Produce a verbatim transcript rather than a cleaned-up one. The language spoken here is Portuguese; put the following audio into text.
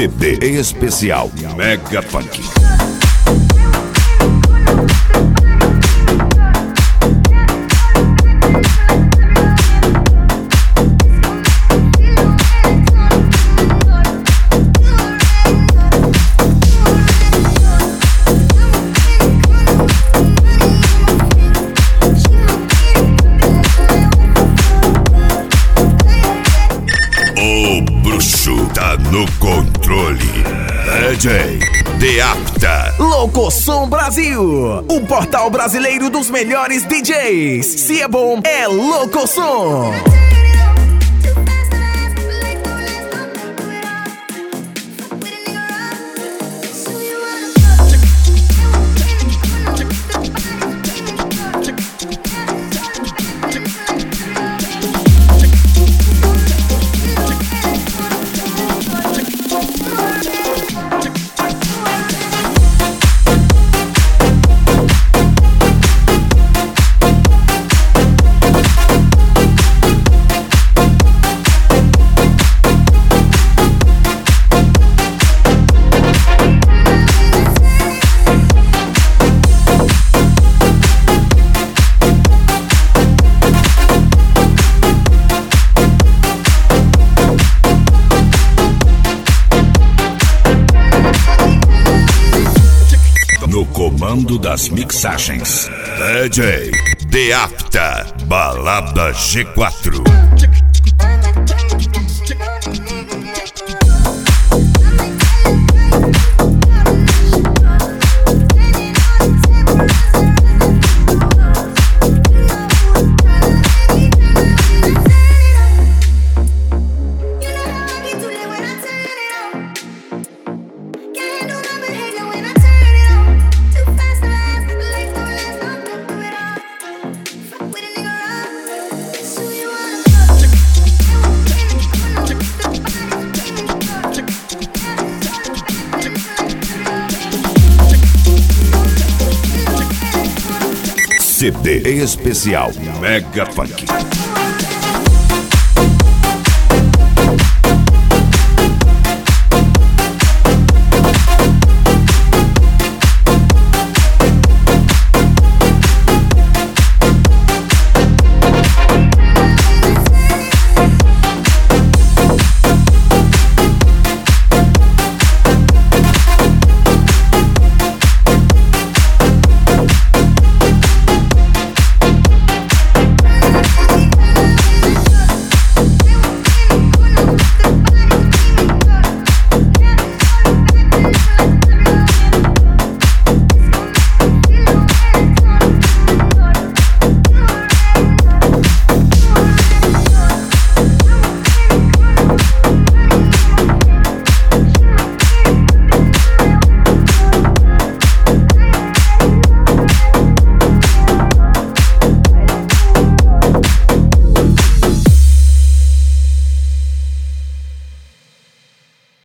C D especial Mega Funk. Tá no controle. D J Deapta. Locosom Brasil, o portal brasileiro dos melhores D Js. Se é bom, é Locosom. No comando das mixagens, D J Deapta, Balada G quatro. C D especial Mega Funk.